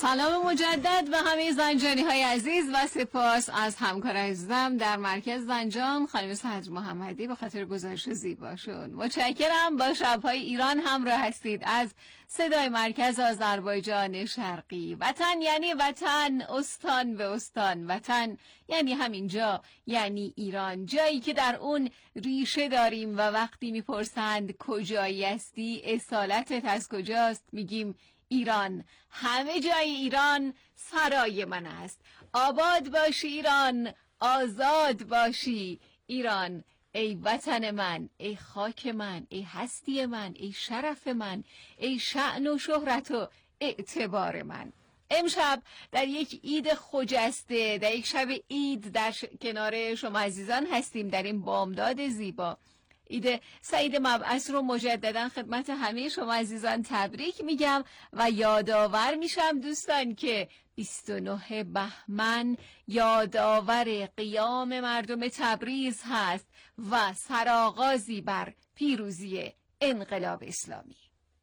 سلام مجدد به همه زنجانی های عزیز و سپاس از همکار عزیزم در مرکز زنجان خانم صدر محمدی به خاطر گزارش زیباشون. متشکرم. با شب‌های ایران همراه هستید از صدای مرکز آذربایجان شرقی. وطن یعنی وطن، استان به استان. وطن یعنی همینجا، یعنی ایران، جایی که در اون ریشه داریم و وقتی میپرسند کجایی هستی، اصالتت از کجاست، میگیم ایران. همه جای ایران سرای من است. آباد باشی ایران، آزاد باشی ایران. ای وطن من، ای خاک من، ای هستی من، ای شرف من، ای شأن و شهرت و اعتبار من. امشب در یک عید خجسته، در یک شب عید در کنار شما عزیزان هستیم در این بامداد زیبا. عید سعید مبعث رو مجددا خدمت همه شما عزیزان تبریک میگم و یادآور میشم دوستان که 29 بهمن یادآور قیام مردم تبریز هست و سرآغازی بر پیروزی انقلاب اسلامی.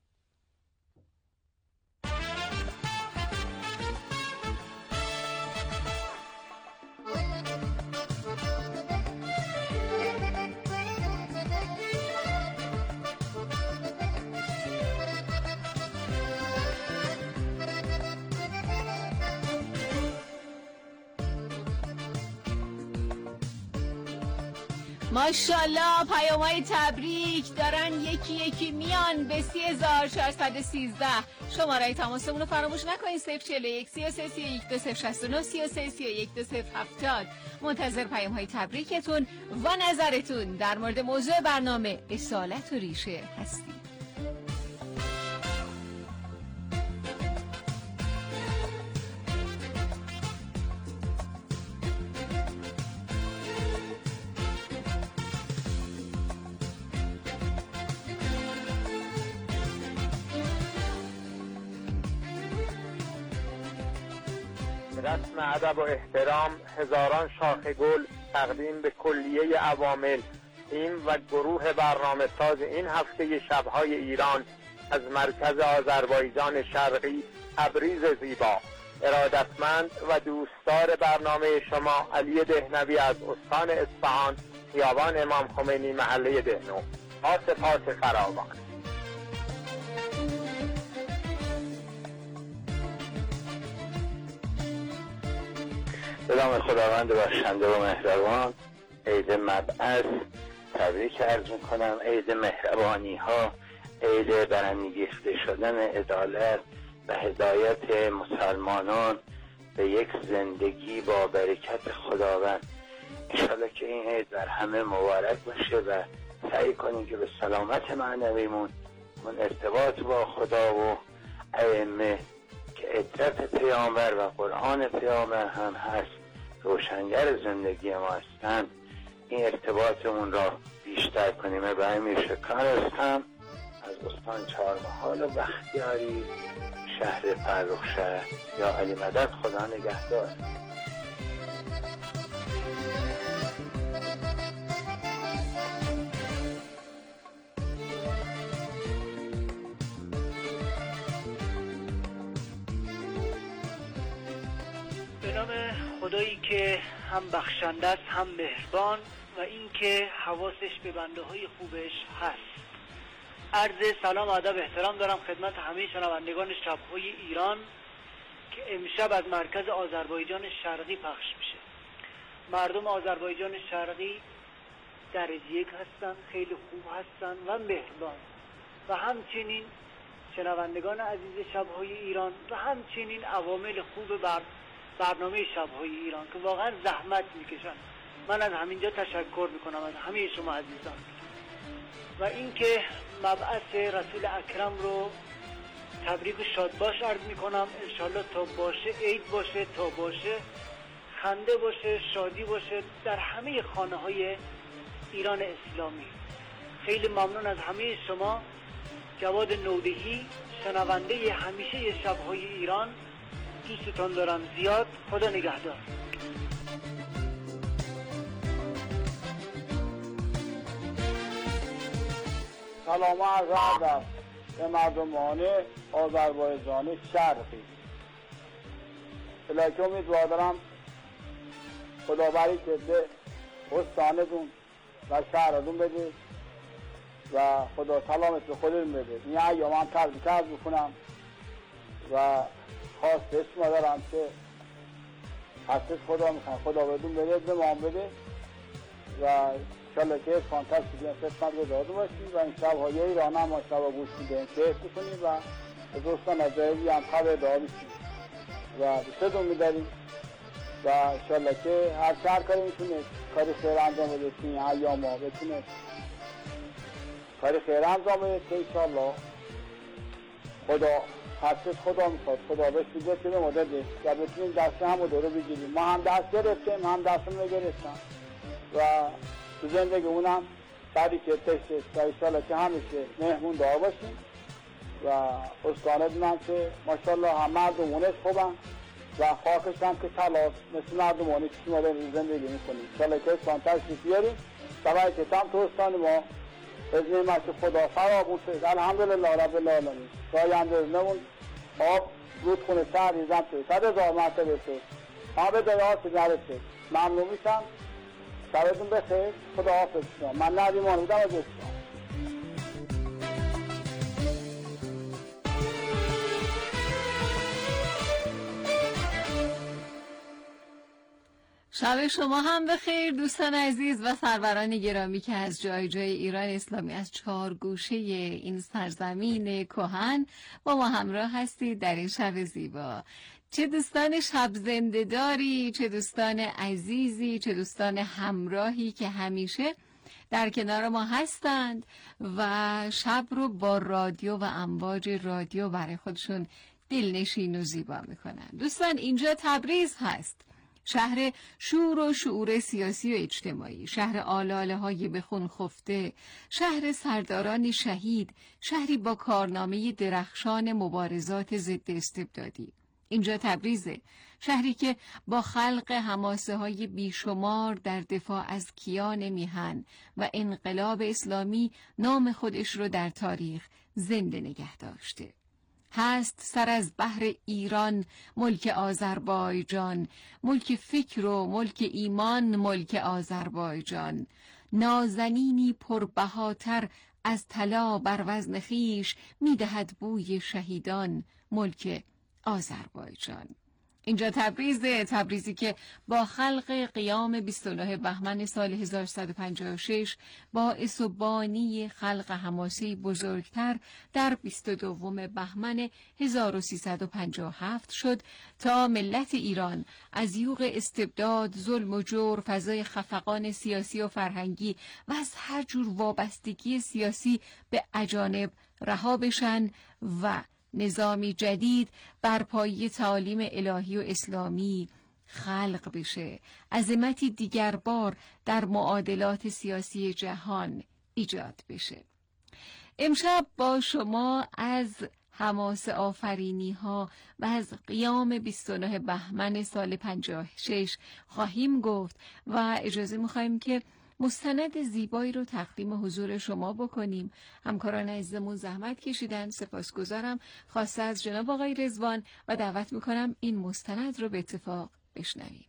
ماشاءالله پیام‌های تبریک دارن یکی یکی میان به 3413. شماره تماسمون رو فراموش نکنید 041 33 31 2069 33 31 2070. منتظر پیام‌های تبریکتون و نظرتون در مورد موضوع برنامه اصالت و ریشه هستید. رسم ادب و احترام هزاران شاخ گل تقدیم به کلیه عوامل تیم و گروه برنامه ساز این هفته شب‌های ایران از مرکز آذربایجان شرقی تبریز زیبا. ارادتمند و دوستدار برنامه شما علی دهنوی از استان اصفهان، خیابان امام خمینی، محله دهنو. با سپاس فراوان. به نام خداوند بخشنده و مهربان، عید مبعث تبریک عرض میکنم. عید مهربانی ها، عید برانگیخته شدن عدالت و هدایت مسلمانان به یک زندگی با برکت خداوند. انشالله که این عید بر همه مبارک باشه و سعی کنیم که به سلامت معنویمون من ارتباط با خدا و ائمه که عترت پیامبر و قرآن پیامبر هم هست، روشنگر زندگی ما هستند، این ارتباطمون را بیشتر کنیم. ابراهیم شکار هستم از استان چهارمحال و بختیاری، شهر فرخشهر. یا علی مدد، خدا نگهدار. به نام خدایی که هم بخشنده است هم مهربان و این که حواسش به بنده های خوبش هست. عرض سلام و ادب احترام دارم خدمت همه شنوندگان شب‌های ایران که امشب از مرکز آذربایجان شرقی پخش میشه. مردم آذربایجان شرقی درجه یک هستن، خیلی خوب هستن و مهربان و همچنین شنوندگان عزیز شب‌های ایران و همچنین عوامل خوب برنامه شب‌های ایران که واقعا زحمت میکشن. من از همینجا تشکر میکنم از همه شما عزیزان و اینکه مبعث رسول اکرم رو تبریک و شادباش عرض میکنم. انشالله تا باشه عید باشه، تا باشه خنده باشه، شادی باشه در همه خانه های ایران اسلامی. خیلی ممنون از همه شما. جواد نودهی، شنونده همیشه شب‌های ایران. دوستتان دارم زیاد. خدا نگهدار. سلام عرض ادب به مردمان آذربایجان شرقی. الهی امیدوار دارم خدا برکت به استانتون و شهرتون بده و خدا سلامت به خودتون بده. این ایام هم تبریک عرض میکنم و خواست شما دارم که هستش خدا میخوام خدا بدون بده به ما بده و انشالله که فانتاستیک خدمت گذارده باشید و این شب‌های ایران هم ما شب گوش میدیم کیف بکنید و به دوستان از جایی هم خبر دار میشید و دوستتون میداریم و انشالله که هر کاری میتونه کاری خیر انجام بده که این ایام ها بتونه کاری خیر انجام بده که انشالله خدا هستش خدا میخواد خدا بهش بده که به مدده و بتونیم دست هم رو بگیریم. ما هم دست گرفتیم هم دستم رو گرفتم و تو زندگی اونم بعدی که تشتش و انشالله که همیشه مهمون دار باشیم و استانه دونم که ماشالله هم مردمونش خوبن و خاکش هم که تلاس مثل مردمانی که شما داریم زندگی میکنیم. انشالله که استان تشریف بیاریم سبایی که تم تو استان ما از نعمت خدا فرابون شد. الحمدلله رب العالمین راینده نمون آب رودخونه شهر ریزم شد 100,000 مرتبه شد ما به دریاست نرسید. ممنون میشم. شبتون بخیر. خدا حافظ شما. من ندیمان بودم از اسلام. شب شما هم بخیر دوستان عزیز و سروران گرامی که از جای جای ایران اسلامی از 4 گوشه این سرزمین کهن با ما همراه هستید در این شب زیبا. چه دوستان شب زنده داری، چه دوستان عزیزی، چه دوستان همراهی که همیشه در کنار ما هستند و شب رو با رادیو و امواج رادیو برای خودشون دلنشین و زیبا میکنن. دوستان اینجا تبریز هست، شهر شور و شعور سیاسی و اجتماعی، شهر آلاله های به خون خفته، شهر سرداران شهید، شهری با کارنامه درخشان مبارزات ضد استبدادی. اینجا تبریزه، شهری که با خلق حماسه های بیشمار در دفاع از کیان میهن و انقلاب اسلامی نام خودش رو در تاریخ زنده نگه داشته. هست سر از بحر ایران ملک آذربایجان، ملک فکر و ملک ایمان ملک آذربایجان، نازنینی پربهاتر از طلا بر وزن خویش میدهد بوی شهیدان ملک آذربایجان. اینجا تبریزه، تبریزی که با خلق قیام 29 بهمن سال 1156 باعث و بانی خلق حماسی بزرگتر در 22 بهمن 1357 شد تا ملت ایران از یوغ استبداد، ظلم و جور، فضای خفقان سیاسی و فرهنگی و از هر جور وابستگی سیاسی به اجانب رها بشن و نظامی جدید بر پایه تعالیم الهی و اسلامی خلق بشه، عظمتی دیگر بار در معادلات سیاسی جهان ایجاد بشه. امشب با شما از حماس آفرینی ها و از قیام 29 بهمن سال 56 خواهیم گفت و اجازه می‌خوایم که مستند زیبایی رو تقدیم حضور شما بکنیم. همکاران عزیزمون زحمت کشیدن، سپاسگزارم. خواسته از جناب آقای رضوان و دعوت میکنم این مستند رو به اتفاق بشنویم.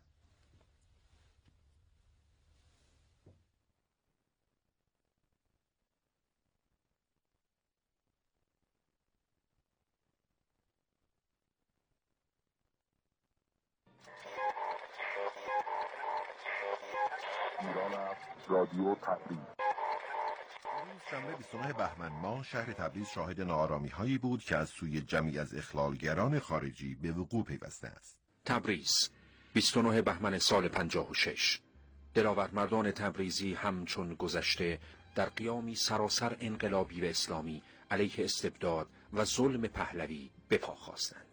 رادیو تبریز. شنبه 29 بهمن ماه شهر تبریز شاهد ناآرامی‌هایی بود که از سوی جمعی از اخلالگران خارجی به وقوع پیوسته است. تبریز 29 بهمن سال 56. دلاورمردان تبریزی همچون گذشته در قیامی سراسر انقلابی و اسلامی علیه استبداد و ظلم پهلوی به پا خواستند.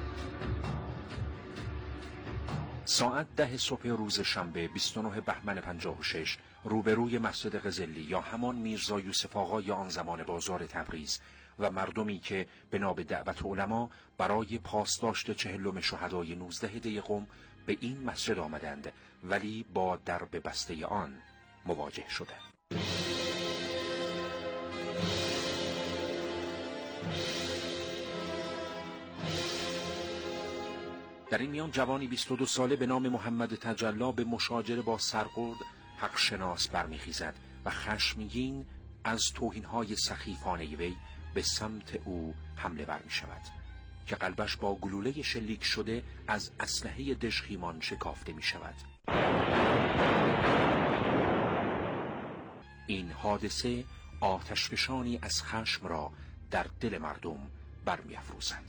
ساعت 10 صبح روز شنبه 29 بهمن 56 روبروی مسجد قزلی یا همان میرزا یوسف آقای آن زمان بازار تبریز و مردمی که بنا به دعوت علما برای پاسداشت 40 شهدای 19 دی قم به این مسجد آمدند ولی با درب بسته آن مواجه شدند. در این میان جوانی 22 ساله به نام محمد تجلا به مشاجره با سرخورد حق شناس برمیخیزد و خشمگین از توهین‌های سخیفانه وی به سمت او حمله ور می شود که قلبش با گلوله شلیک شده از اسلحه دژخیمان شکافته می شود. این حادثه آتشفشانی از خشم را در دل مردم برمی‌افروزد.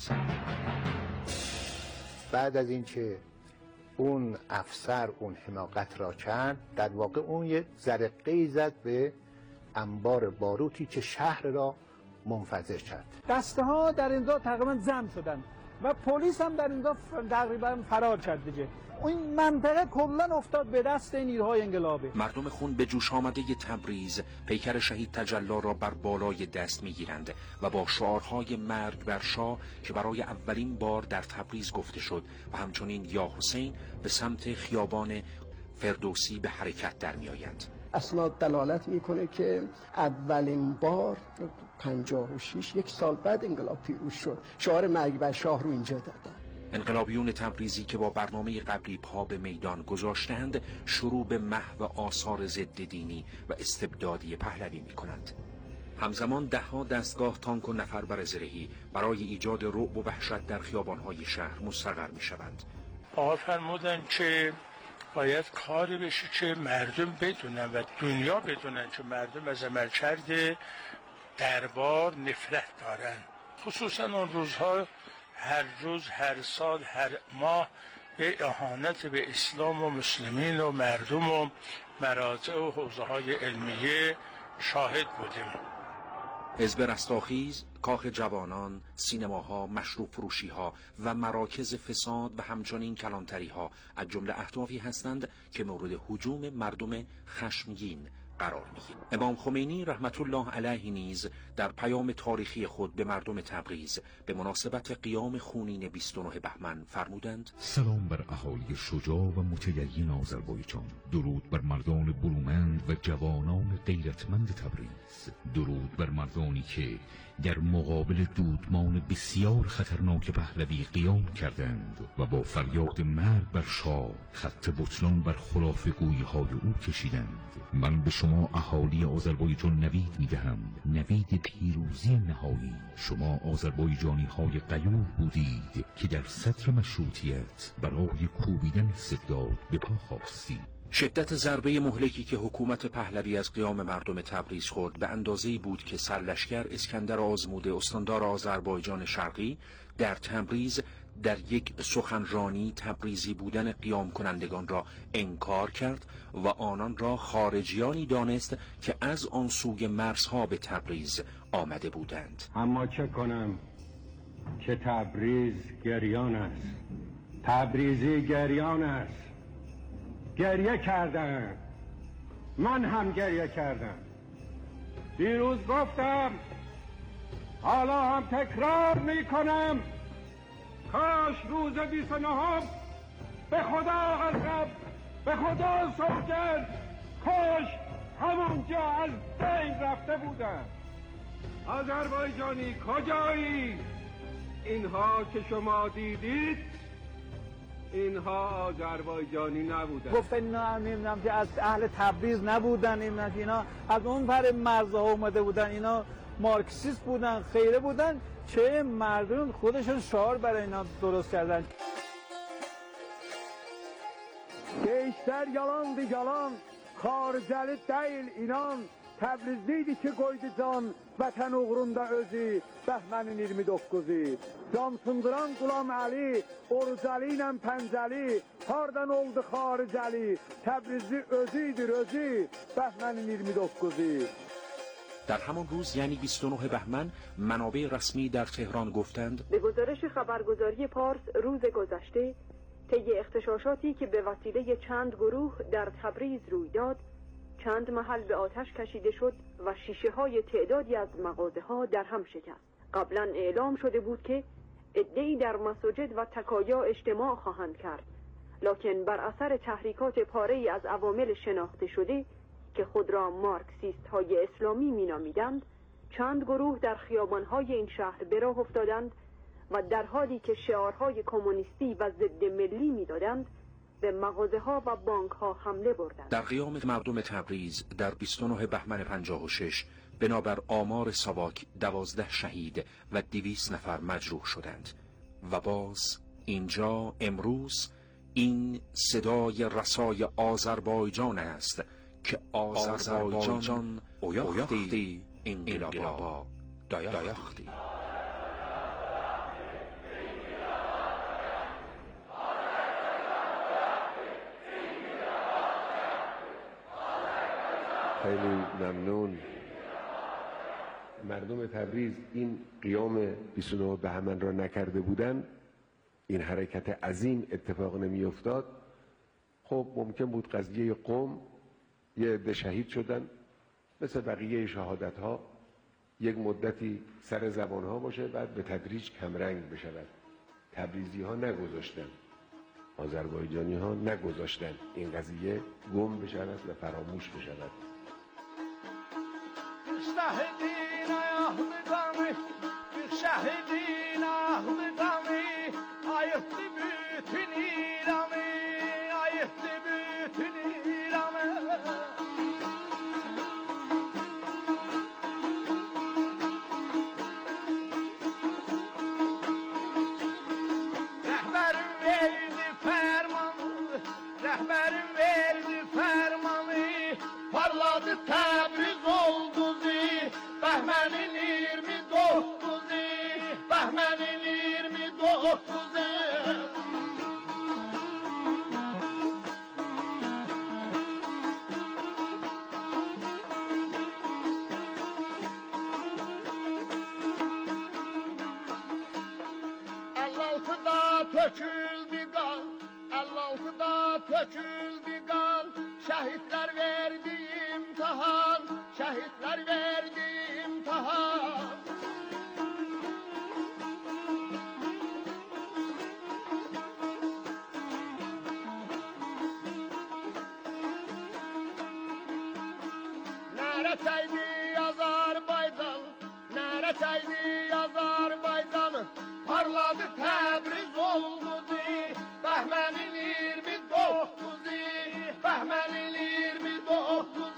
بعد از اینکه اون افسر اون حماقت را کرد، در واقع اون یه زرقه‌ای زد به انبار باروتی که شهر را منفجر کرد. دسته ها در اینجا تقریبا جمع شدن و پلیس هم در اینجا تقریبا فرار کرد دیگه. این منطقه کلا افتاد به دست نیروهای انقلابی. مردم خون به جوش آمده تبریز پیکر شهید تجلا را بر بالای دست میگیرند و با شعارهای مرگ بر شاه که برای اولین بار در تبریز گفته شد و همچنین یا حسین به سمت خیابان فردوسی به حرکت در میآیند. اسناد دلالت میکنه که اولین بار 56 یک سال بعد انقلاب پیروز شد شعار مرگ بر شاه رو اینجا دادن. انقلابیون تبریزی که با برنامه قبلی پا به میدان گذاشتند شروع به محو آثار ضد دینی و استبدادی پهلوی می‌کنند. همزمان ده‌ها دستگاه تانک و نفربر زرهی برای ایجاد رعب و وحشت در خیابان‌های شهر مستقر می‌شوند. آقا فرمودن که باید کاری بشه که مردم بدونن و دنیا بدونن که مردم از عملکرد دربار نفرت دارن. خصوصا اون روزها هر روز، هر سال، هر ماه به اهانت به اسلام و مسلمین و مردم و مراجع و حوزه‌های علمیه شاهد بودیم. حزب رستاخیز، کاخ جوانان، سینماها، مشروب فروشیها و مراکز فساد و همچنین کلانتریها از جمله اهدافی هستند که مورد هجوم مردم خشمگین قرار می‌گیرد. امام خمینی رحمت الله علیه نیز در پیام تاریخی خود به مردم تبریز به مناسبت قیام خونین 29 بهمن فرمودند: سلام بر اهالی شجاع و متدین آذربایجان، درود بر مردان برومند و جوانان غیرتمند تبریز، درود بر مردانی که در مقابل دودمان بسیار خطرناک پهلوی قیام کردند و با فریاد مرگ بر شاه خط بطلان بر خرافه‌گویی‌های او کشیدند. من به شما اهالی آذربایجان نوید می‌دهم، نوید پیروزی نهایی. شما آذربایجانی‌های غیور بودید که در صدر مشروطیت برای کوبیدن استبداد به پا خواستید. شدت ضربه مهلکی که حکومت پهلوی از قیام مردم تبریز خورد به اندازه‌ای بود که سرلشکر اسکندر آزموده استاندار آذربایجان شرقی در تبریز در یک سخنرانی تبریزی بودن قیام کنندگان را انکار کرد و آنان را خارجیانی دانست که از آن سوی مرزها به تبریز آمده بودند. اما چه کنم که تبریز گریان است، تبریزی گریان است. گریه کردم، من هم گریه کردم. دیروز گفتم، حالا هم تکرار میکنم، کاش روز 29 به خدا قسم، به خدا سوگند، کاش همونجا از بین رفته بودم. آذربایجانی کجایی؟ اینها که شما دیدید اینها آذربایجانی نبودن. گفتن اینا نمیدونم که از اهل تبریز نبودن، اینا از اون پر مرزها اومده بودن، اینا مارکسیست بودن، خیره بودن. چه مردم خودشون شعار برای اینا درست کردن. بیشتر yalandı yalan, xaricəli deyil inan, Təbrizliydi ki qoydu can, vətən uğrunda özü, Bəhmənin 29'u. Can sındıran Qulam Əli, Orucəli ilə Pəncəli, hardan oldu xaricəli, Təbrizli özüydür özü, Bəhmənin 29'u. در همان روز یعنی 29 بهمن منابع رسمی در تهران گفتند به گزارش خبرگزاری پارس روز گذشته طی اغتشاشاتی که به وسیله چند گروه در تبریز روی داد، چند محل به آتش کشیده شد و شیشه های تعدادی از مغازه ها در هم شکست. قبلا اعلام شده بود که عده‌ای در مساجد و تکایا اجتماع خواهند کرد، لکن بر اثر تحریکات پاره‌ای از عوامل شناخته شده که خود را مارکسیست های اسلامی می نامیدند، چند گروه در خیابان های این شهر به راه افتادند و در حالی که شعارهای کمونیستی و ضد ملی میدادند به مغازه‌ها و بانک‌ها حمله بردند. در قیام مردم تبریز در 29 بهمن 56 بنابر آمار ساواک 12 شهید و 200 نفر مجروح شدند. و باز اینجا امروز این صدای رسای آذربایجان است که آذربایجان اویاختی انقلابا دایاختی. خیلی ممنون. مردم تبریز این قیام 29 بهمن را نکرده بودن، این حرکت عظیم اتفاق نمی افتاد. خب ممکن بود قضیه قم یه عده شهید شدن، مثل بقیه شهادت ها یک مدتی سر زبان ها باشه، بعد به تدریج کمرنگ بشود. تبریزی ها نگذاشتن، آذربایجانی ها نگذاشتن این قضیه گم بشود و فراموش بشود. شهیدین احمدمی شهیدین احمدمی ayıttı bütün İran'ı ayıttı bütün İran'ı rehberim verdi fermanı rehberim verdi fermanı parladı Tebriz oldu Behmen'in 29'u Behmen'in 29'u Ellaltıda töküldü kan Ellaltıda töküldü kan Şehitler verdi imtihan Şehitler verdi imtihan Nereteydi Azerbaycan Nereteydi Azerbaycan Parladı Tebriz oldu Behmen'in 29'u Behmen'in 29'u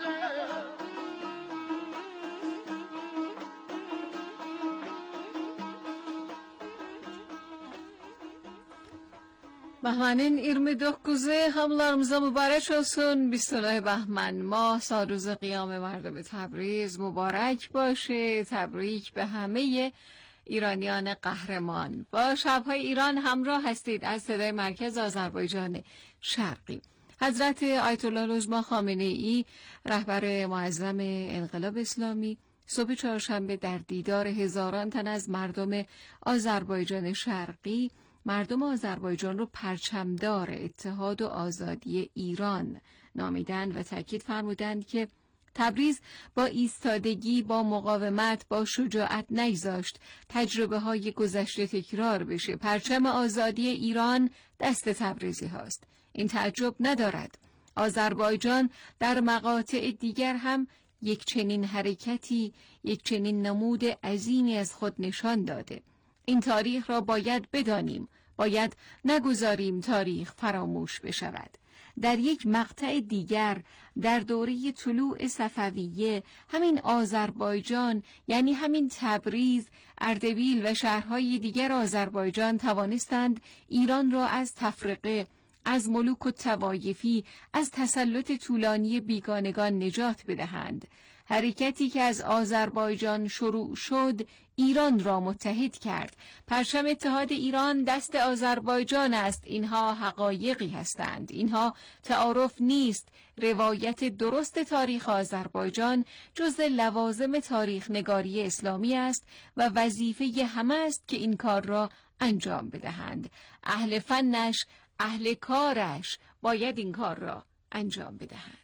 بهمنین 29 hamılarımıza mübarək olsun. 29 بهمن ماه سالروز قیام مردم تبریز مبارک باشه. تبریک به همه ایرانیان قهرمان. با شب‌های ایران همراه هستید از صدای مرکز آذربایجان شرقی. حضرت آیت الله العظما خامنه‌ای رهبر معظم انقلاب اسلامی صبح چهارشنبه در دیدار هزاران تن از مردم آذربایجان شرقی مردم آذربایجان رو پرچمدار اتحاد و آزادی ایران نامیدند و تاکید فرمودند که تبریز با ایستادگی، با مقاومت، با شجاعت نگذاشت تجربه های گذشته تکرار بشه. پرچم آزادی ایران دست تبریزی هاست. این تعجب ندارد. آذربایجان در مقاطع دیگر هم یک چنین حرکتی، یک چنین نمود عظیمی از خود نشان داده. این تاریخ را باید بدانیم، باید نگذاریم تاریخ فراموش بشود. در یک مقطع دیگر در دوره طلوع صفویه همین آذربایجان یعنی همین تبریز، اردبیل و شهرهای دیگر آذربایجان توانستند ایران را از تفرقه، از ملوک و طوایفی، از تسلط طولانی بیگانگان نجات بدهند. حرکتی که از آذربایجان شروع شد ایران را متحد کرد. پرچم اتحاد ایران دست آذربایجان است. اینها حقایقی هستند. اینها تعارف نیست. روایت درست تاریخ آذربایجان جزء لوازم تاریخ نگاری اسلامی است و وظیفه همه است که این کار را انجام بدهند. اهل فنش، اهل کارش باید این کار را انجام بدهند.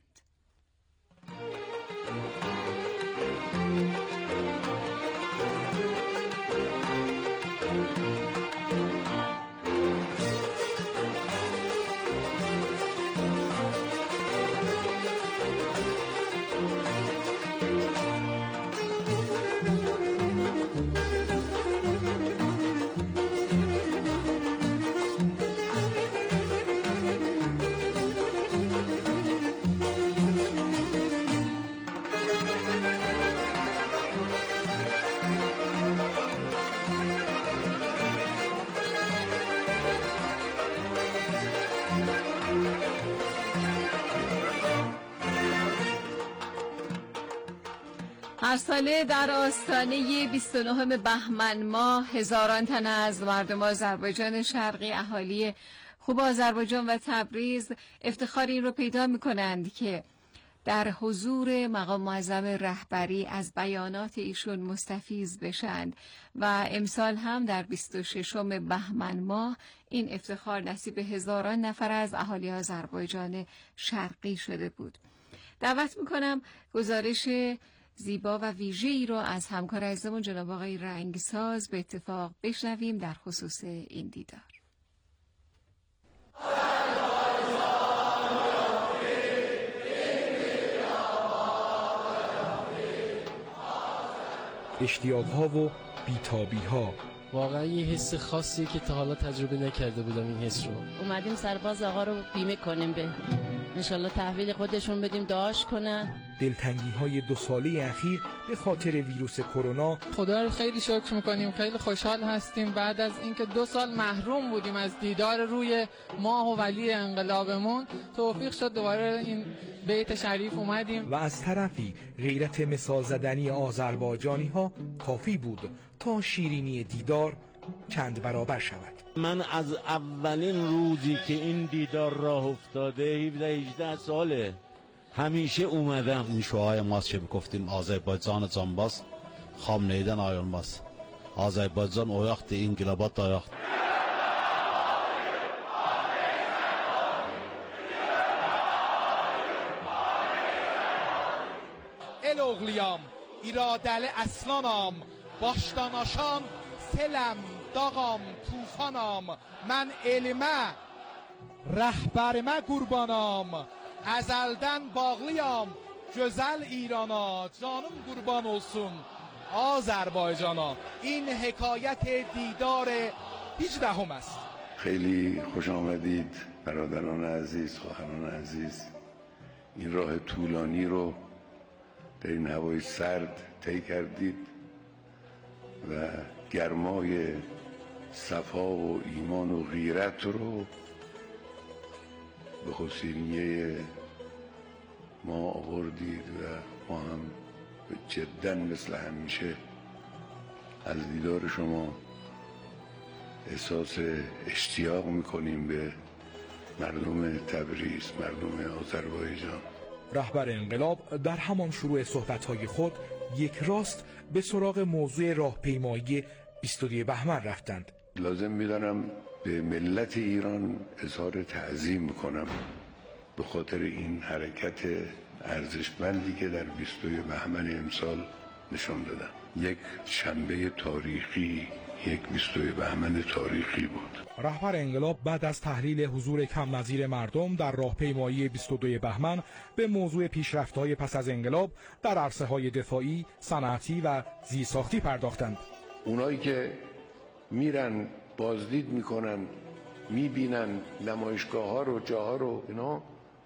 هر ساله در آستانه 29 بهمن ماه هزاران تن از مردم آذربایجان شرقی، اهالی خوب آذربایجان و تبریز، افتخار این رو پیدا می‌کنند که در حضور مقام معظم رهبری از بیانات ایشون مستفیض بشند و امسال هم در 26 بهمن ماه این افتخار نصیب هزاران نفر از اهالی آذربایجان شرقی شده بود. دعوت میکنم گزارش زیبا و ویژه‌ای رو از همکار عزیزمون جناب آقای رنگساز به اتفاق بشنویم در خصوص این دیدار. اشتیاق‌ها و بی‌تابی‌ها. واقعا یه حس خاصیه که تا حالا تجربه نکرده بودم این حس رو. اومدیم سرباز آقا رو بیمه کنیم، به انشالله تحویل خودشون بدیم دعاش کنن. دلتنگی‌های 2 ساله اخیر به خاطر ویروس کرونا. خدا رو خیلی شکر میکنیم، خیلی خوشحال هستیم بعد از اینکه 2 سال محروم بودیم از دیدار روی ماه و ولی انقلابمون، توفیق شد دوباره این بیت شریف اومدیم. و از طرفی غیرت مثال زدنی آذربایجانی‌ها کافی بود تا شیرینی دیدار چند برابر شود. من از اولین روزی که این دیدار راه افتاده 17-18 ساله همیشه اومدم. این شعای ماست که گفتیم آذربایجان جانباز، خامنه‌یدن آیونباز. آذربایجان oyaqdı, inqilabat oyaqdı. El oğluyam, iradəli əslanam, başdan aşan seləm, dağam, tufanam, mən elimə, rəhbərimə qurbanam, əzəldən bağlıyam, gözəl İrana, canım qurban olsun آذربایجانا. این حکایت دیدار 18 است. خیلی خوش آمدید برادران عزیز، خواهران عزیز. این راه طولانی رو در این هوای سرد طی کردید و گرمای صفا و ایمان و غیرت رو به حسینیه ما آوردید و ما هم جدا مثل همیشه از دیدار شما احساس اشتیاق میکنیم به مردم تبریز، مردم آذربایجان. رهبر انقلاب در همان شروع صحبت‌های خود یک راست به سراغ موضوع راهپیمایی 22 بهمن رفتند. لازم می‌دانم به ملت ایران اظهار تعظیم میکنم به خاطر این حرکت ارزشمندی که در 22 بهمن امسال نشان دادن. یک شنبه تاریخی، یک 22 بهمن تاریخی بود. رهبر انقلاب بعد از تحلیل حضور کم نظیر مردم در راهپیمایی 22 بهمن به موضوع پیشرفت‌های پس از انقلاب در عرصه‌های دفاعی، صنعتی و زیرساختی پرداختند. اونایی که میرن بازدید میکنن، میبینن نمایشگاه‌ها رو، جاها رو، اینا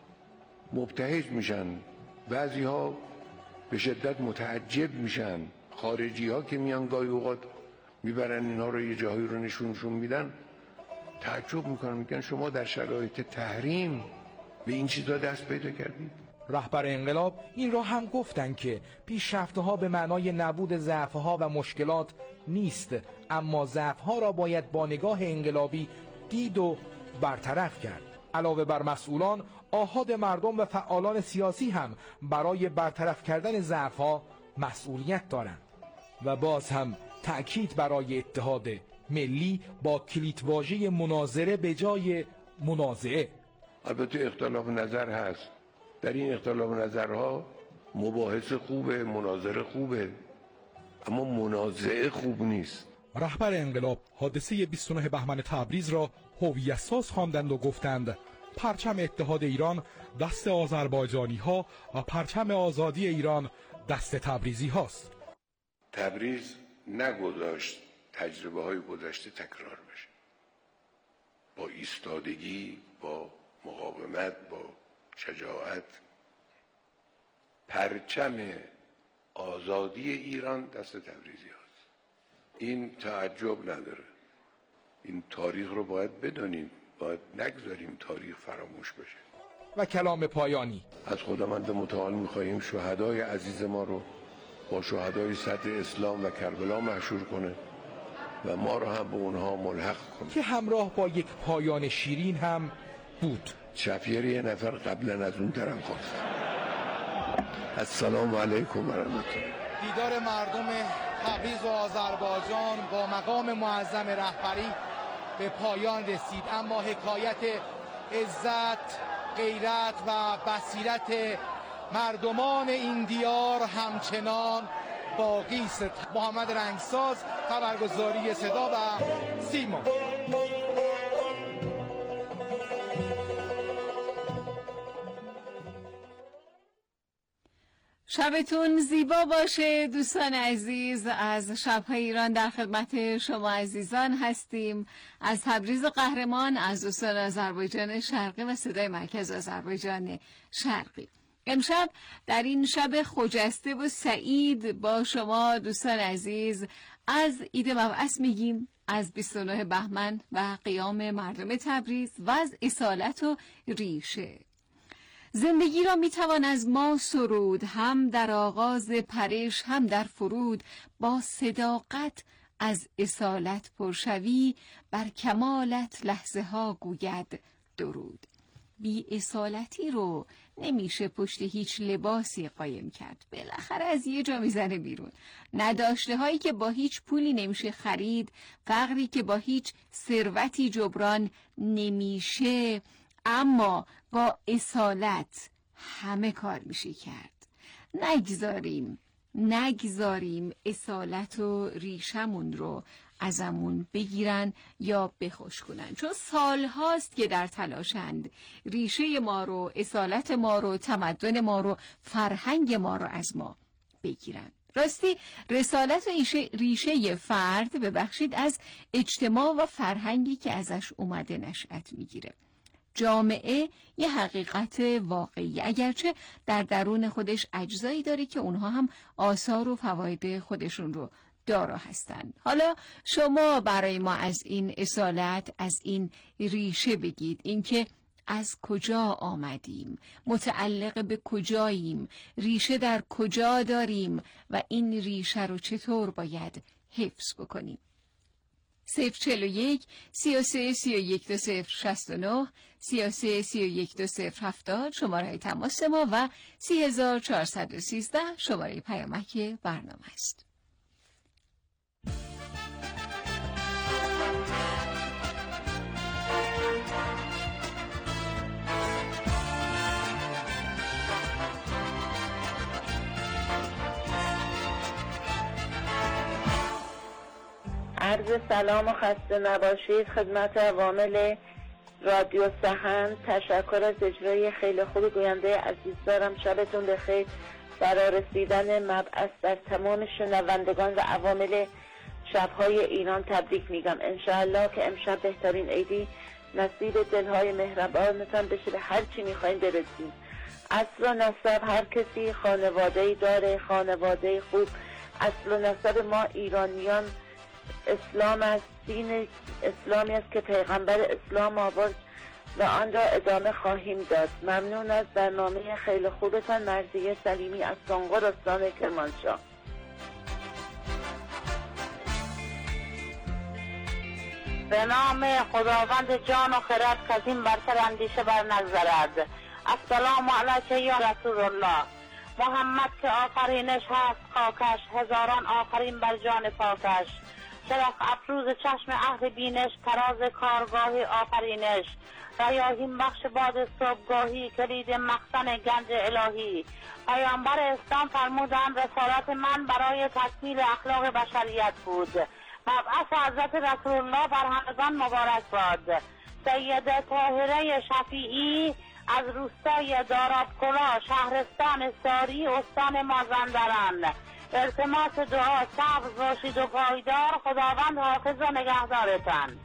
مبتهج میشن. بعضی‌ها به شدت متعجب میشن. خارجی‌ها که میان گاهی اوقات میبرن اینا رو یه جاهایی رو نشونشون میدن، تعجب میکنن، میگن شما در شرایط تحریم به این چیزا دست پیدا کردید. رهبر انقلاب این را هم گفتند که پیشرفت‌ها به معنای نبود ضعف‌ها و مشکلات نیست، اما ضعف‌ها را باید با نگاه انقلابی دید و برطرف کرد. علاوه بر مسئولان، آحاد مردم و فعالان سیاسی هم برای برطرف کردن ضعف‌ها مسئولیت دارند. و باز هم تأکید برای اتحاد ملی با کلیدواژه مناظره به جای منازعه. البته اختلاف نظر هست، در این اختلاف نظرها مباحث خوبه، مناظره خوبه، اما منازعه خوب نیست. رهبر انقلاب حادثه 29 بهمن تبریز را هویت ساز خواندند و گفتند پرچم اتحاد ایران دست آذربایجانی ها و پرچم آزادی ایران دست تبریزی هاست. تبریز نگذاشت تجربه های گذشته تکرار بشه. با ایستادگی، با مقاومت، با شجاعت پرچم آزادی ایران دست تبریزی هاست. این تعجب نداره. این تاریخ رو باید بدانیم، باید نگذاریم تاریخ فراموش بشه. و کلام پایانی از خداوند متعال می‌خواهیم شهدای عزیز ما رو با شهدای سطح اسلام و کربلا محشور کنه و ما رو هم به اونها ملحق کنه. که همراه با یک پایان شیرین هم بود. شفیری یه نفر قبلا از اون طرف خواست. السلام علیکم و رحمت الله. دیدار مردم تبریز و آذربایجان با مقام معظم رهبری به پایان رسید، اما حکایت عزت، غیرت و بصیرت مردمان این دیار همچنان باقی است. محمد رنگساز، خبرگزاری صدا و سیما. شبتون زیبا باشه دوستان عزیز. از شب‌های ایران در خدمت شما عزیزان هستیم، از تبریز قهرمان، از دوستان آذربایجان شرقی و صدای مرکز آذربایجان شرقی. امشب در این شب خجسته و سعید با شما دوستان عزیز از عید مبعث میگیم، از 29 بهمن و قیام مردم تبریز و از اصالت و ریشه. زندگی را میتوان از ما سرود، هم در آغاز پرش هم در فرود. با صداقت از اصالت پرشوی، بر کمالت لحظه ها گوید درود. بی اصالتی رو نمیشه پشت هیچ لباسی قایم کرد، بالاخره از یه جا میزنه بیرون. نداشته هایی که با هیچ پولی نمیشه خرید، فقری که با هیچ ثروتی جبران نمیشه، اما با اصالت همه کار میشه کرد. نگذاریم اصالت و ریشمون رو ازمون بگیرن یا بخوش کنن، چون سالهاست که در تلاشند ریشه ما رو، اصالت ما رو، تمدن ما رو، فرهنگ ما رو از ما بگیرن. راستی رسالت و ریشه فرد ببخشید از اجتماع و فرهنگی که ازش اومده نشأت میگیره. جامعه یه حقیقت واقعی، اگرچه در درون خودش اجزایی داره که اونها هم آثار و فواید خودشون رو دارا هستند. حالا شما برای ما از این اصالت، از این ریشه بگید، اینکه از کجا آمدیم، متعلق به کجاییم، ریشه در کجا داریم و این ریشه رو چطور باید حفظ بکنیم. 041 33 31 2069 33 31 2070 شماره تماس ما و 3413 شماره پیامک برنامه است. عرض سلام و خسته نباشید خدمت عوامل رادیو سحن. تشکر از اجرای خیلی خوب گوینده عزیز دارم. شبتون بخیر. برای رسیدن مبعث در تمام شنوندگان و عوامل شبهای ایران تبریک میگم. انشاءالله که امشب بهترین عیدی نصیب دلهای مهربانتان بشه، به هر چی میخواین برسیم. اصل و نسب هر کسی خانواده‌ای داره، خانواده خوب. اصل و نسب ما ایرانیان اسلام است، دین اسلامی است که پیغمبر اسلام آورد و آن را ادامه خواهیم داد. ممنون از برنامه خیلی خوبتان. مرضیه سلیمی از سنقر استان کرمانشاه. به نام خداوند جان و خرد که از این برتر اندیشه بر نگذرد. السلام علیک یا رسول الله. محمد که آفرینش هست خاکش، هزاران آفرین بر جان پاکش. چراغ افروز چشم اهل بینش، تراز کارگاه آفرینش. ریاحین بخش باد صبحگاهی، کلید مخزن گنج الهی. پیامبر اسلام فرمودند رسالت من برای تکمیل اخلاق بشریت بود. مبعث حضرت رسول الله بر همگان مبارک باد. سیده طاهره شفیعی از روستای دارابکلا، شهرستان ساری، استان مازندران. التماس دعا صبر باشید و پایدار. خداوند حافظ و نگهدارتان.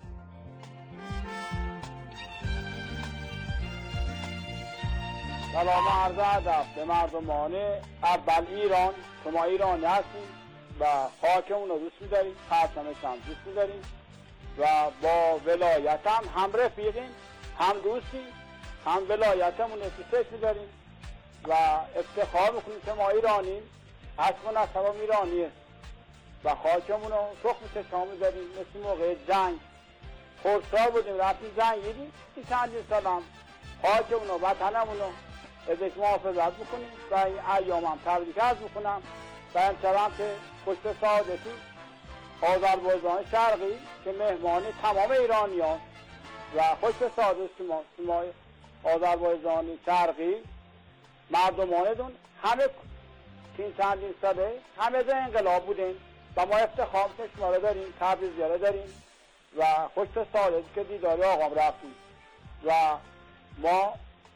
سلام و عرض ادب به مردمان اول ایران. شما ایرانی هستید و خاکمون رو دوست می‌داریم، پرچمش هم دوست می‌داریم و با ولایت هم رفیقیم، هم دوستیم، هم ولایتمون رو دوستش می‌داریم و افتخار می‌کنیم که ما ایرانیم حسب نسب ایرانیه و خاکمون رو تخم چشام می‌ذاریم. مثل موقع جنگ خورسا بودیم رفتیم جنگیدیم، این چندین سال هم خاکمون و وطنمون رو ازش محافظت بکنیم و این ایام هم تبریک عرض بکنم و امشب که پشت سعادتی آذربایجان شرقی که مهمان تمام ایرانیان و خوش به سعادت شما آذربایجان شرقی مردمانتون همه که این چندین ساله همه جا انقلاب بودین و ما افتخار که شما رو داریم، تبریزی رو داریم و خوش به سعادتی که دیداری آقام رفتیم و ما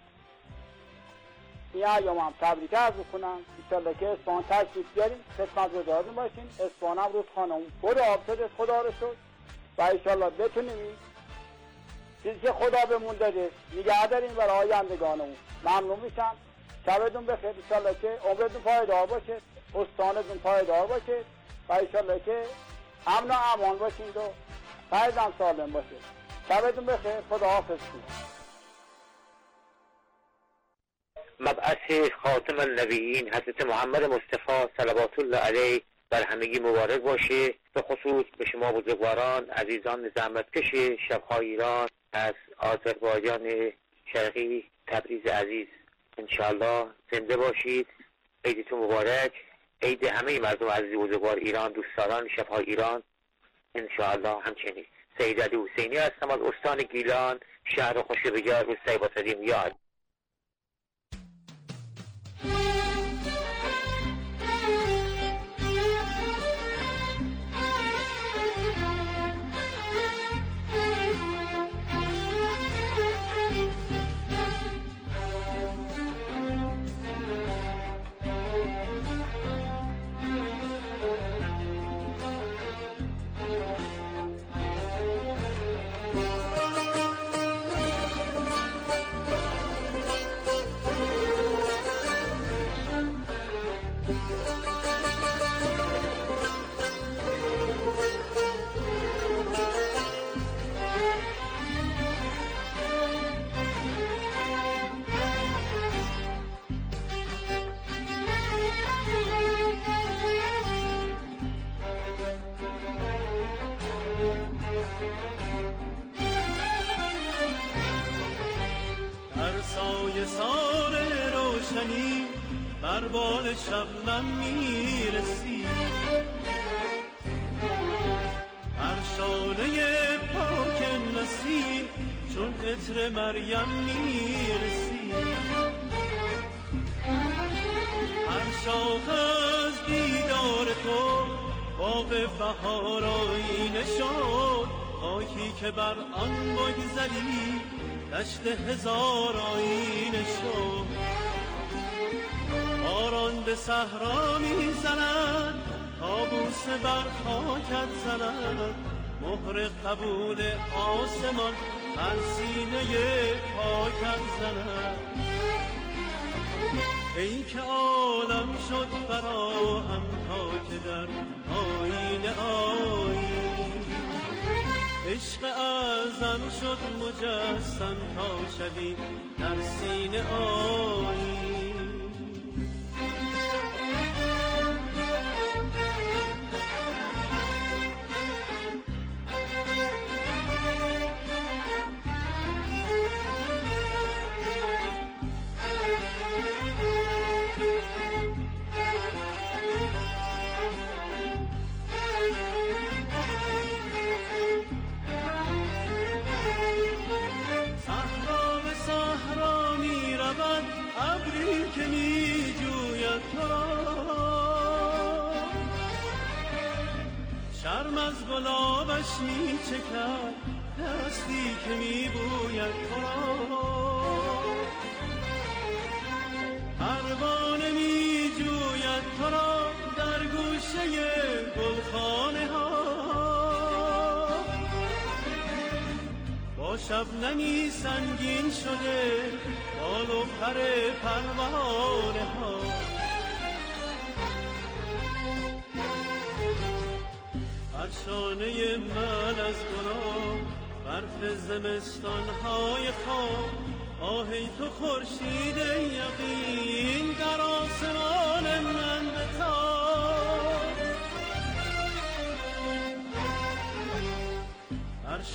این ایام هم تبریک عرض بکنم. انشالله که اصفهان تشریف بیاریم، خدمت گزارتون باشیم. اصفهان هم رودخانه پر آب شده، خدا رو شد و انشالله بتونیم چیزی که خدا بهمون داده نگه داریم برای آیندگانمون. ممنون میشم. شبتون بخیر. انشالله که عمرتون پایدار باشه، استانتون پایدار باشه و انشالله که امن و امان باشید و فرزند سالم باشه. شبتون بخیر. خدا حافظ کنید. مبعث خاتم النبیین حضرت محمد مصطفی صلوات الله علیه بر همگی مبارک باشه، به خصوص به شما بزرگواران عزیزان زحمتکش شب‌های ایران از آذربایجان شرقی تبریز عزیز. انشالله زنده باشید. عیدتون مبارک. عید همه مردم عزیز بزرگوار ایران، دوستداران شب‌های ایران. انشالله همچنین. سید علی حسینی هستم از استان گیلان، شهر خوش بجار روستای باتدیم یاد. بر بال شبنم میرسی، هر شانه پاک نسی چون عطر مریم میرسی، هر شاخ از دیدار تو باغ بهار آیینه شد، خاکی که بر آن بگذری دشت هزار آیینه شد. باران به صحرا میزند، طاووس بر خاکت زند، مهر قبول آسمان هر سینه پاکت زند. ای که عالم شد فراهم تا که در آیین آیین، عشق اعظم شد مجسم تا شوی در سینه آیین. ابری که می جوید تو را، شرم از گلابش می چکد دستی که می بوید تو را، پروانه می جوید تو را در گوشه گلخانه ها، با شبنمی سنگین شده بال و پر پروانه ها. بر شانه من از گناه برف زمستان های خواب، آهی تو خورشید یقین در آسمان من بتاب.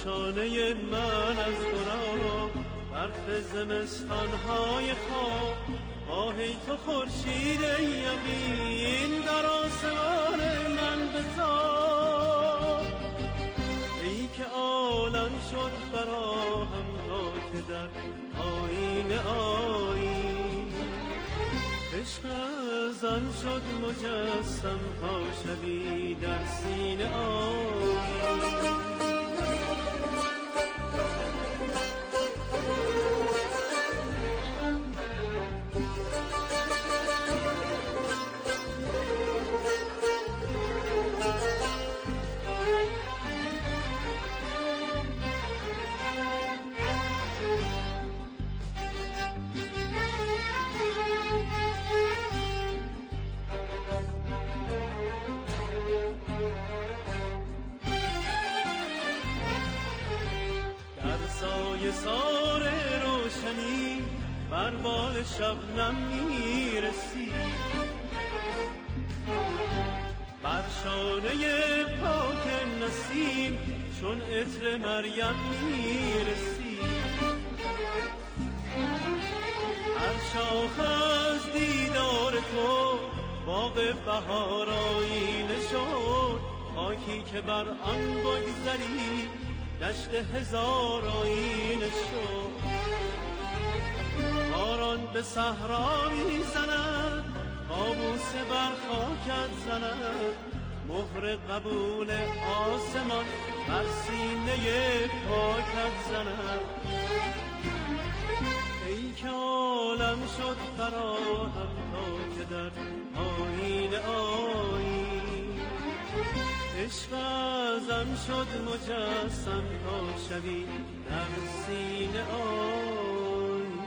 شانه من از گناه، برف زمستانهای خواب، آهی تو خورشید یقین در آسمان من بتاب. ای که عالم شد فراهم تا که در آینه آیین، عشق ازان شد مجسم تا شبی در سینه آیین. سار روشنی بر بال شبنم میرسی، بر شانه پاک نسیم چون عطر مریم میرسی. هر شاخ از دیدار تو باغ بهار آیینه شد، خاکی که بر آن بگذری دشت هزار آیینه شد. باران به صحرا میزند، طاووس بر خاکت زند، مهر قبول آسمان بر سینه پاکت زند. ای که عالم شد فراهم تا که در آیینه آیین، عشق ازم شد مجسم تا شبی در سینه آیین.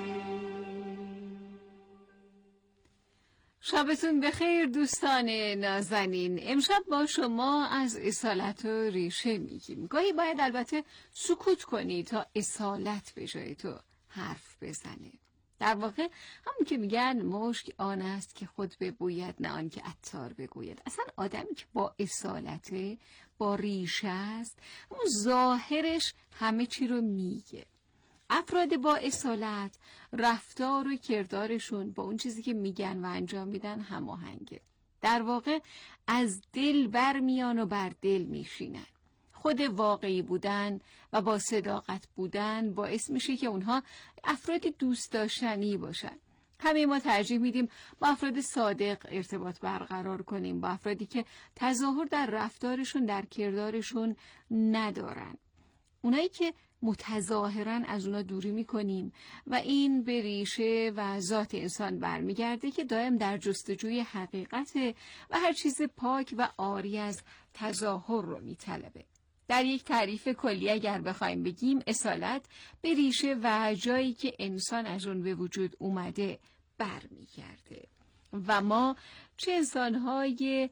شبتون بخیر دوستان نازنین. امشب با شما از اصالت و ریشه میگیم. گاهی باید البته سکوت کنی تا اصالت به جای تو حرف بزنه. در واقع همون که میگن مشک آن است که خود ببوید نه آن که عطار بگوید. اصلا آدمی که با اصالته، با ریشه است، اون ظاهرش همه چی رو میگه. افراد با اصالت رفتار و کردارشون با اون چیزی که میگن و انجام میدن هماهنگه. در واقع از دل برمیان و بر دل میشینن. خود واقعی بودن و با صداقت بودن باعث میشه که اونها افراد دوست داشتنی باشن. همه ما ترجیح میدیم با افراد صادق ارتباط برقرار کنیم، با افرادی که تظاهر در رفتارشون، در کردارشون ندارن. اونایی که متظاهرن از اونا دوری میکنیم و این به ریشه و ذات انسان برمیگرده که دائم در جستجوی حقیقته و هر چیز پاک و عاری از تظاهر رو میطلبه. در یک تعریف کلی اگر بخوایم بگیم، اصالت به ریشه و جایی که انسان از اون به وجود اومده برمیگرده. و ما چه انسانهای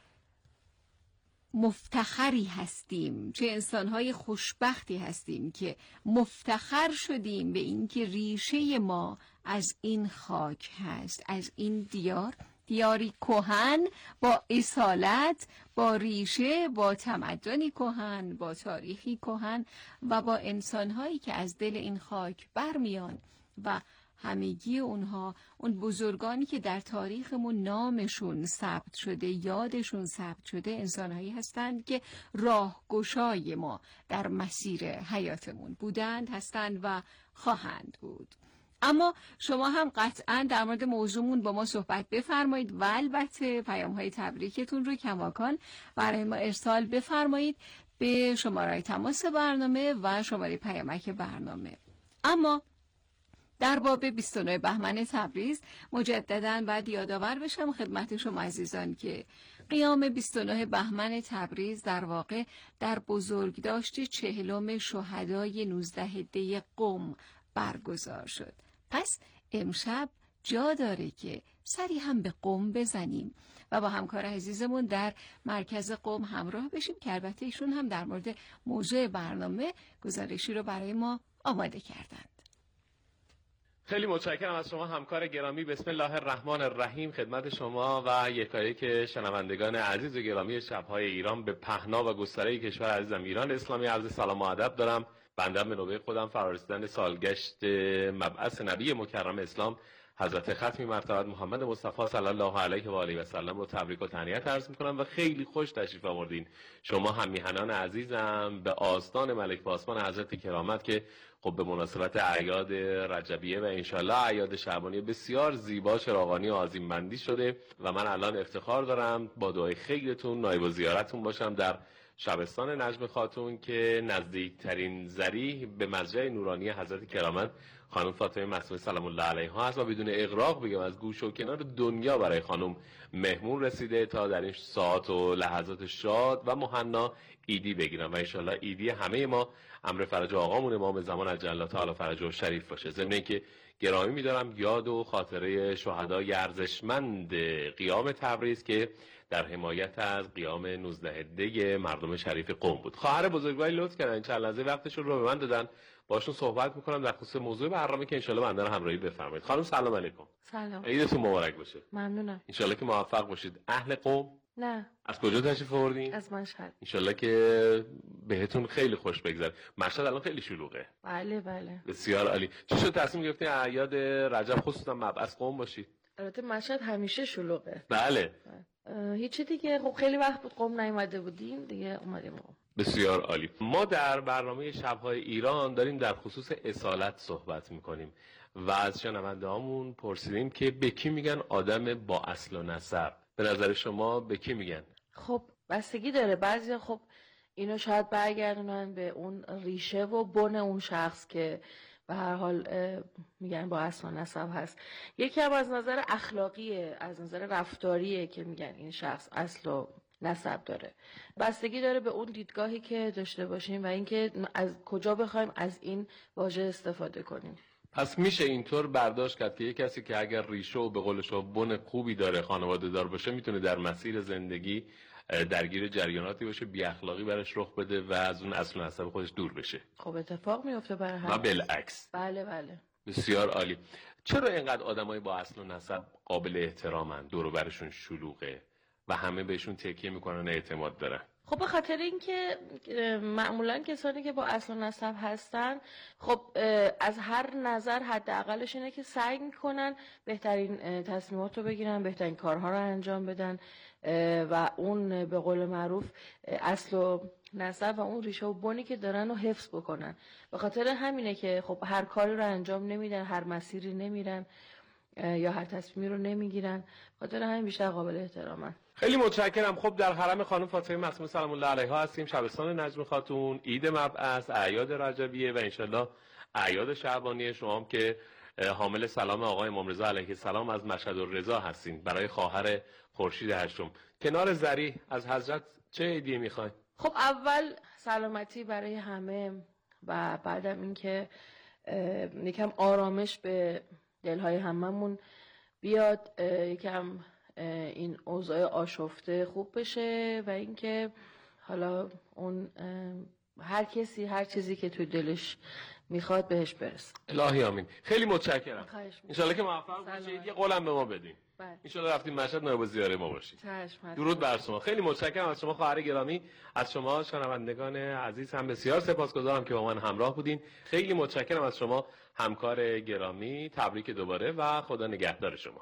مفتخری هستیم، چه انسانهای خوشبختی هستیم که مفتخر شدیم به اینکه ریشه ما از این خاک هست، از این دیاری کهن با اصالت، با ریشه، با تمدنی کهن، با تاریخی کهن و با انسانهایی که از دل این خاک برمیان و همگی اونها، اون بزرگانی که در تاریخمون نامشون ثبت شده، یادشون ثبت شده، انسانهایی هستند که راهگشای ما در مسیر حیاتمون بودند، هستند و خواهند بود. اما شما هم قطعا در مورد موضوعمون با ما صحبت بفرمایید و البته پیام‌های تبریکتون رو کماکان برای ما ارسال بفرمایید به شماره تماس برنامه و شماره پیامک برنامه. اما در باب 29 بهمن تبریز مجدداً باید یادآور بشم خدمت شما عزیزان که قیام 29 بهمن تبریز در واقع در بزرگداشت 40 شهدای 19 دی قم برگزار شد. پس امشب جا داره که سری هم به قم بزنیم و با همکار عزیزمون در مرکز قم همراه بشیم که البته ایشون هم در مورد موضوع برنامه گزارشی رو برای ما آماده کردند. خیلی متشکرم از شما همکار گرامی. بسم الله الرحمن الرحیم خدمت شما و یکایک شنوندگان عزیز و گرامی شب‌های ایران به پهنا و گستره کشور عزیزم ایران اسلامی عرض سلام و ادب دارم. بنده به نوبه خودم فرارسیدن سالگشت مبعث نبی مکرم اسلام حضرت ختمی مرتبت محمد مصطفی صلی الله علیه و آله و سلم رو تبریک و تهنیت عرض می‌کنم و خیلی خوش تشریف آوردین شما هم میهنان عزیزم به آستان ملک پاسبان حضرت کرامت که خب به مناسبت اعیاد رجبیه و انشالله اعیاد شعبانیه بسیار زیبا چراغانی و آذین‌بندی شده و من الان افتخار دارم با دعای خیرتون نایب و زیارتون باشم در شبستان نجم خاتون که نزدیکترین ذریح به مضجع نورانی حضرت کرامت خانم فاطمه معصومه سلام الله علیها هست و بدون اغراق بگم از گوش و کنار دنیا برای خانم مهمون رسیده تا در این ساعات و لحظات شاد و مهنا ایدی بگیرم و انشالله ایدی همه ما امر فرج آقامون امام زمان عجل الله تعالی فرجه شریف باشه. ضمن اینکه گرامی می‌دارم یاد و خاطره شهدای ارزشمند قیام تبریز که در حمایت از قیام 19 دی مردم شریف قم بود. خواهر بزرگواری لطف کردن چند لحظه وقتشون رو به من دادن، باشون صحبت میکنم در خصوص موضوع برنامه که انشالله بنده رو همراهی بفرمایید. خانم سلام علیکم. سلام. عیدتون مبارک باشه. ممنونم. انشالله که موفق باشید. اهل قم؟ نه. از کجا تشریف آوردین؟ از مشهد. انشالله که بهتون خیلی خوش بگذره. مشهد الان خیلی شلوغه. بله بله. بسیار عالی. چی شد تصمیم گرفتین اعیاد رجب خصوصا مبعث قم باشید؟ البته مشهد همیشه شلوغه. بله. هیچی دیگه، خب خیلی وقت بود قم نیومده بودیم دیگه اومدیم قم. بسیار عالی. ما در برنامه شب‌های ایران داریم در خصوص اصالت صحبت می‌کنیم و از شنونده‌هامون پرسیدیم که به کی میگن آدم با اصل و نسب؟ به نظر شما به کی میگن؟ خب بستگی داره. بعضیا خب اینو شاید برگردونن به اون ریشه و بن اون شخص که به هر حال میگن با اصل و نسب هست. یکی هم از نظر اخلاقیه، از نظر رفتاریه که میگن این شخص اصل و نسب داره. بستگی داره به اون دیدگاهی که داشته باشیم و اینکه از کجا بخوایم از این واژه استفاده کنیم. پس میشه اینطور برداشت کرد که یک کسی که اگر ریشه و به قول شما بن خوبی داره، خانواده دار باشه، میتونه در مسیر زندگی درگیر جریاناتی باشه بی اخلاقی براش رخ بده و از اون اصل و نسب خودش دور بشه. خب اتفاق میفته برای همه. و بالعکس. بله بله. بسیار عالی. چرا اینقدر آدمای با اصل و نسب قابل احترامن، دور و برشون شلوغه و همه بهشون تکیه میکنن، اعتماد دارن؟ خب به خاطر اینکه معمولا کسانی که با اصل و نسب هستن خب از هر نظر حداقلش اینه که سعی میکنن بهترین تصمیمات رو بگیرن، بهترین کارها رو انجام بدن و اون به قول معروف اصل و نسب و اون ریشه و بنی که دارن رو حفظ بکنن. به خاطر همینه که خب هر کاری رو انجام نمیدن، هر مسیری نمیرن یا هر تصمیمی رو نمیگیرن. خاطر همین بیشتر قابل احترامن. خیلی متشکرم. خب در حرم خانم فاطمه معصومه سلام الله علیها هستیم، شبستان نجم خاتون، عید مبعث، اعیاد رجبیه و انشالله اعیاد شعبانیه. شما هم که حامل سلام آقای امام رضا علیه السلام از مشهد الرضا هستین برای خواهر خورشید هشتم. کنار ذریح از حضرت چه هدیه میخواین؟ خب اول سلامتی برای همه و بعدم اینکه یکم آرامش به دلهای هممون بیاد، یکم این اوضاع آشفته خوب بشه و اینکه حالا اون هر کسی هر چیزی که توی دلش میخواد بهش برسه. الهی آمین. خیلی متشکرم. انشالله که موفق باشید. یه قولم به ما بدین. انشالله رفتیم مشهد نایب زیاره ما باشید. درود بر شما. خیلی متشکرم از شما خواهر گرامی، از شما شنوندگان عزیز هم بسیار سپاسگزارم که با من همراه بودین. خیلی متشکرم از شما همکار گرامی. تبریک دوباره و خدا نگهدار شما.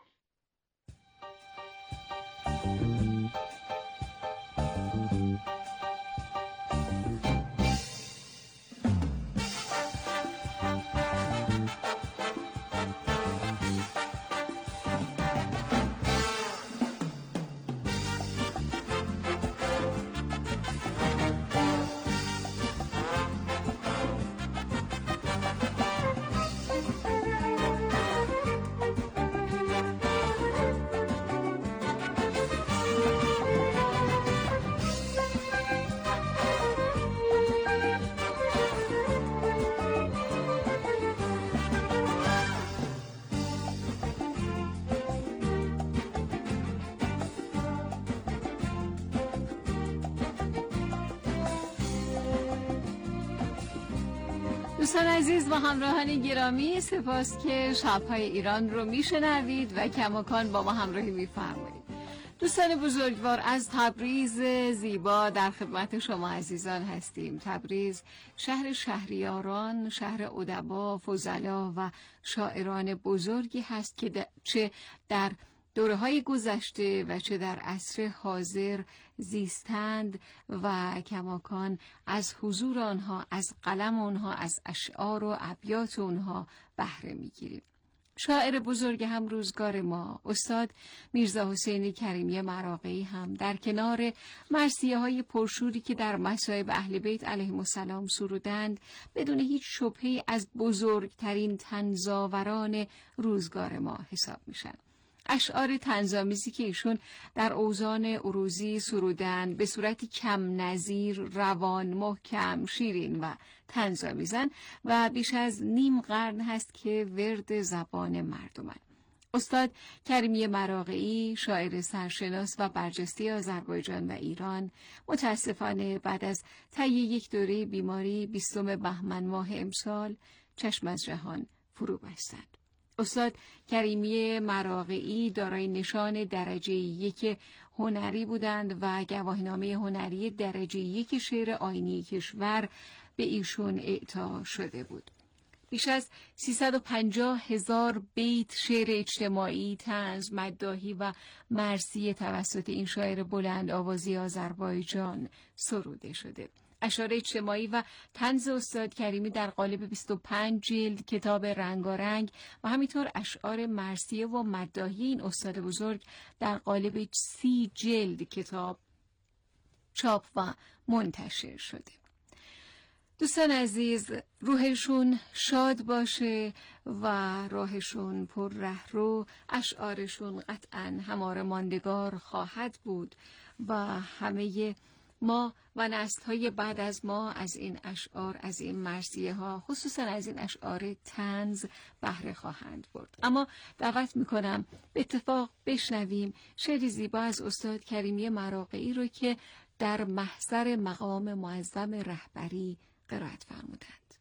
دوستان عزیز و همراهان گرامی، سپاس که شب‌های ایران رو میشنوید و کماکان با ما همراهی میفرمایید. دوستان بزرگوار، از تبریز زیبا در خدمت شما عزیزان هستیم. تبریز شهر شهریاران، شهر ادبا، فضلا و شاعران بزرگی هست که چه در دوره‌های گذشته و چه در عصر حاضر زیستند و کماکان از حضور آنها، از قلم آنها، از اشعار و ابیات آنها بهره می‌گیریم. شاعر بزرگ هم روزگار ما، استاد میرزا حسین کریمی مراغه‌ای هم در کنار مرثیه‌های پرشوری که در مصائب اهل بیت علیهم السلام سرودند، بدون هیچ شبهه‌ای از بزرگترین طنزآوران روزگار ما حساب میشن. اشعار طنزآمیزی که ایشون در اوزان عروضی سرودند به صورتی کم نظیر، روان، محکم، شیرین و طنزآمیزن و بیش از نیم قرن هست که ورد زبان مردمن. استاد کریمی مراغه‌ای، شاعر سرشناس و برجسته آذربایجان و ایران، متاسفانه بعد از طی یک دوره بیماری 20 بهمن ماه امسال چشم از جهان فرو بستند. استاد کریمی مراغه‌ای دارای نشان درجه 1 هنری بودند و گواهینامه هنری درجه 1 شعر آیینی کشور به ایشون اعطا شده بود. بیش از 350,000 بیت شعر اجتماعی، طنز، مداحی و مرثیه توسط این شاعر بلند آوازی آذربایجان سروده شده. اشعار اجتماعی و طنز استاد کریمی در قالب 25 جلد کتاب رنگارنگ و همینطور اشعار مرثیه و مداحی این استاد بزرگ در قالب 30 جلد کتاب چاپ و منتشر شده. دوستان عزیز، روحشون شاد باشه و راهشون پر رهرو، اشعارشون قطعاً هماره ماندگار خواهد بود و همه ما و نسل‌های بعد از ما از این اشعار، از این مرثیه ها، خصوصا از این اشعار طنز بهره خواهند برد. اما دعوت میکنم به اتفاق بشنویم شعری زیبا از استاد کریمی مراغه‌ای رو که در محضر مقام معظم رهبری قرائت فرمودند.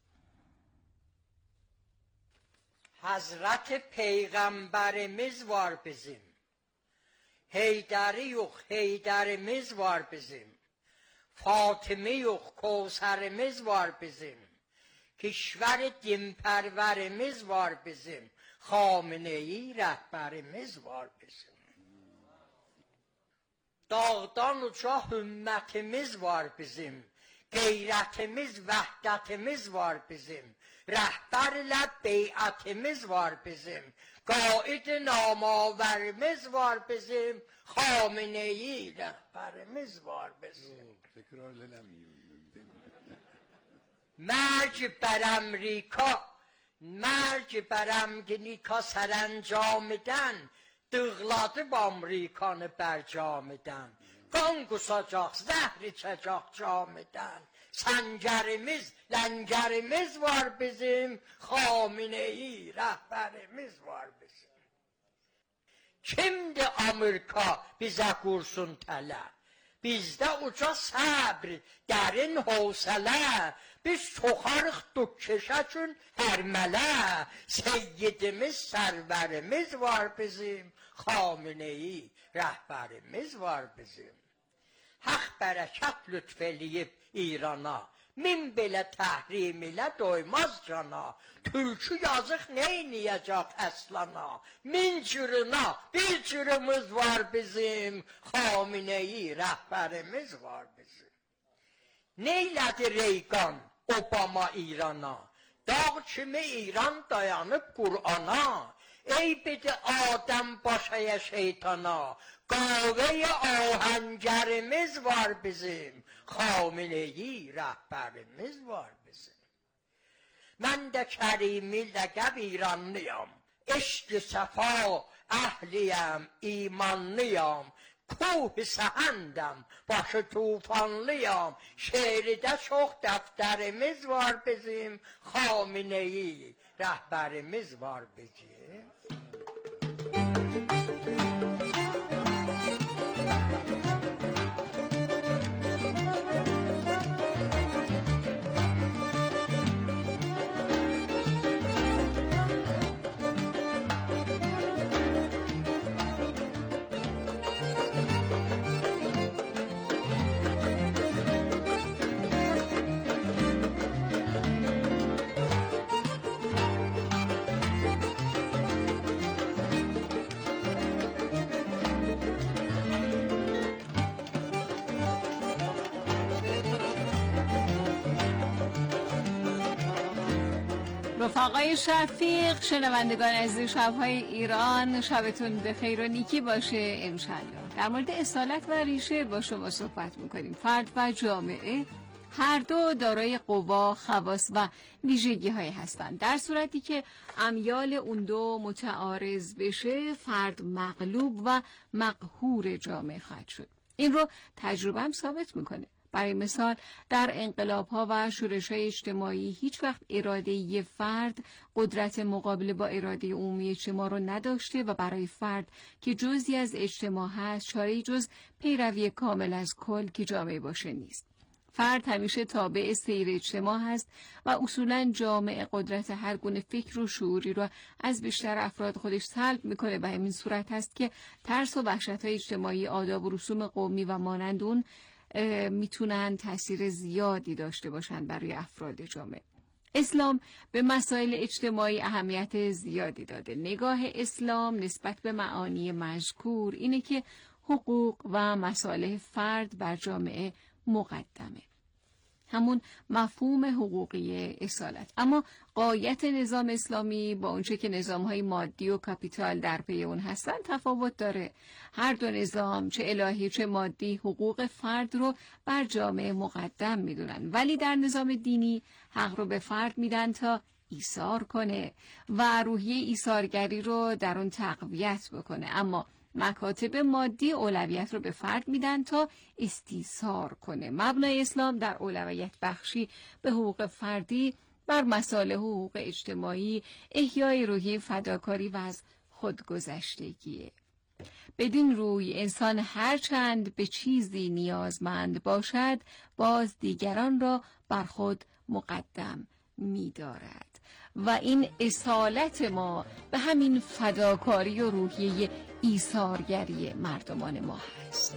حضرت پیغمبرimiz var bizim. Heyderi yok, Heyderimiz var bizim. Fatime yok, Kevserimiz var bizim. Kişver dinperverimiz var bizim. Hamene'yi rehberimiz var bizim. Dağdan uca hümmetimiz var bizim. Gayretimiz, vahdetimiz var bizim. Rehberle beyatimiz var bizim. Gaid namaverimiz var bizim. Hamene'yi rehberimiz var bizim. مرج بر امریکا sərəncamıdan dığladı bu Amerikanı bərcamıdan. Qan qusacaq, zəhr içəcək camıdan. Səngərimiz, ləngərimiz var bizim. Xameneyi rəhbərimiz var bizim. Kimdir Amerika bizə qursun tələ? Bizdə uca səbr, dərin hövsələ. Biz soxarıq dükkeşə üçün hərmələ. Seyyidimiz, sərvərimiz var bizim. Xameneyi rəhbərimiz var bizim. Haq bərəkət lütf eləyib İrana. Min belə təhrim ilə doymaz cana. Tülkü yazıq neyniyəcək əslana. Min cürüna bir cürümüz var bizim. Xameneyi rəhbərimiz var bizim. Neylədi Reyqan, Obama İrana? Dağ kimi İran dayanıb Qur'ana. Ey bedi Adəm başaya şeytana. Qavəyə ahəngərimiz var bizim. Xameneyi rəhbərimiz var bizim. Mən də Kərimi ləqəb İranlıyam. Eşq-i səfa əhliyəm, imanlıyam. Kuh-i səhəndəm, başı tufanlıyam. Şeiridə çox dəftərimiz var bizim. Xameneyi rəhbərimiz var bizim. رفقای شفیق، شنوندگان عزیز شب‌های ایران، شبتون بخیر و نیکی باشه انشالله. در مورد اصالت و ریشه با شما صحبت میکنیم. فرد و جامعه هر دو دارای قوا، خواص و ویژگی هایی هستند. در صورتی که امیال اون دو متعارض بشه، فرد مغلوب و مقهور جامعه خواهد شد. این رو تجربه هم ثابت میکنه. برای مثال در انقلاب‌ها و شورش‌های اجتماعی هیچ وقت اراده یه فرد قدرت مقابله با اراده عمومی اجتماع رو نداشته و برای فرد که جزئی از اجتماع هست چاره‌ای جز پیروی کامل از کل که جامعه باشه نیست. فرد همیشه تابع سیر اجتماع هست و اصولاً جامعه قدرت هر گونه فکر و شعوری رو از بیشتر افراد خودش سلب میکنه و همین صورت هست که ترس و وحشت‌های اجتماعی، آداب و رسوم قومی و مانند اون میتونن تاثیر زیادی داشته باشن برای افراد جامعه. اسلام به مسائل اجتماعی اهمیت زیادی داده. نگاه اسلام نسبت به معانی مذکور اینه که حقوق و مصالح فرد بر جامعه مقدمه. همون مفهوم حقوقی اصالت. اما غایت نظام اسلامی با اونچه که نظام‌های مادی و کاپیتال در پی اون هستن تفاوت داره. هر دو نظام چه الهی چه مادی حقوق فرد رو بر جامعه مقدم میدونن، ولی در نظام دینی حق رو به فرد میدن تا ایثار کنه و روحیه ایثارگری رو در اون تقویت بکنه. اما مکاتب مادی اولویت رو به فرد میدن تا استیثار کنه. مبنای اسلام در اولویت بخشی به حقوق فردی بر مصالح حقوق اجتماعی، احیای روحیه فداکاری و از خودگذشتگیه. بدین روی انسان هرچند به چیزی نیازمند باشد باز دیگران را بر خود مقدم می‌دارد و این اصالت ما به همین فداکاری و روحیه ایثارگری مردمان ما هست.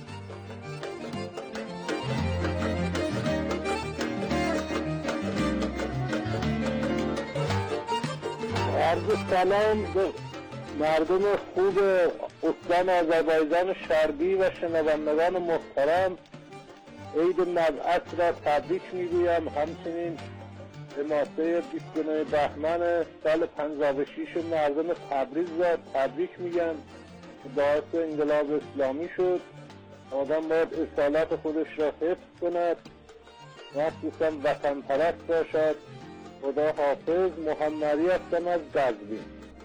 عرض سلام به مردم خوب استان آذربایجان شرقی و شنوندگان محترم. عید مبعث را تبریک میگویم. همچنین به ماسه 29 بهمن سال 56 مردم تبریز را تبریک میگم که باعث انقلاب اسلامی شد. آدم باید اصالت خودش را حفظ کند، مخصوصا وطن پرست باشد. خدا حافظ. محمدی هستم از قزوین.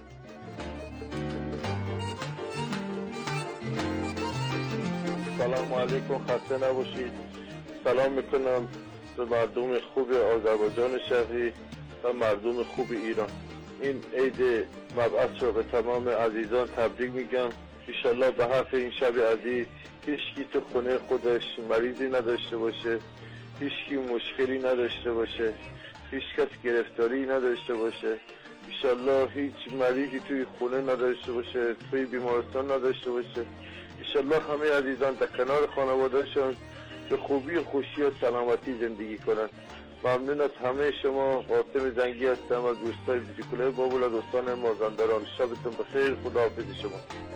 سلام علیکم، خسته نباشید. سلام میکنم به مردم خوب آذربایجان شرقی و مردم خوب ایران. این عید مبعث رو به تمام عزیزان تبریک میگم. انشالله به حرف این شب عزیز هیچکی تو خونه خودش مریضی نداشته باشه، هیچکی مشکلی نداشته باشه، هیچ کس گرفتاری نداشته باشه. انشالله هیچ مریضی توی خونه نداشته باشه، توی بیمارستان نداشته باشه. انشالله همه عزیزان در کنار خانواده‌شان به خوبی و خوشی و سلامتی زندگی کنند. ممنون از همه شما. قاسم زنگی هستم از روستای بیسیکوله بابل از استان مازندران. شبتون بخیر. خداحافظ شما.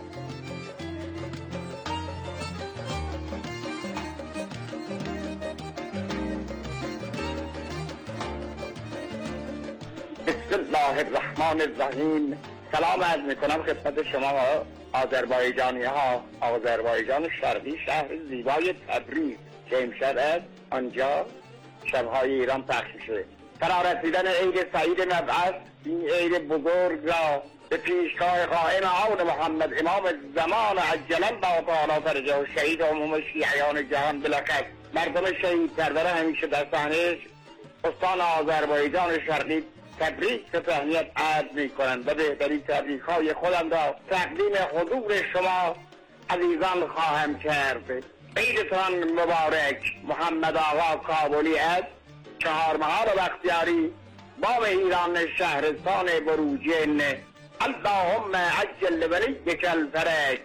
بسم الله الرحمن الرحیم. سلام عرض میکنم خدمت شما آذربایجانی ها. آذربایجان شرقی شهر زیبای تبریز که امشب از آنجا شبهای ایران پخش میشه. فرا رسیدن عید سعید مبعث، این عید بزرگ را به پیشگاه قائم آن محمد امام زمان عجل الله تعالی فرجه و شهید عموم شیعیان جهان بالاخص مردم شهید کردن همیشه در صحنه استان آذربایجان شرقی تبریک به تهنیت عرض میکنند و بهترین تبریک‌های خودم را تقدیم حضور شما عزیزان خواهم کرد. عیدتان مبارک. محمد آقا کابلی از چهارمحال بختیاری باب ایران شهرستان بروجین. اللهم عجل ولیک الفرج.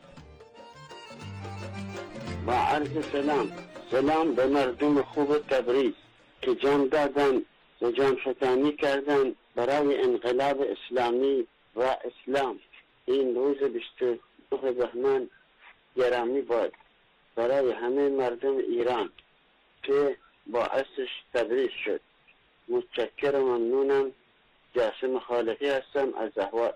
با عرض سلام به مردم خوب تبریز که جان دادن و جان فتانی کردن برای انقلاب اسلامی و اسلام. این روز 29 بهمن گرامی باد برای همه مردم ایران که باعثش تبریز شد. متشکر و ممنونم جاسم خالقی هستم از اهواز.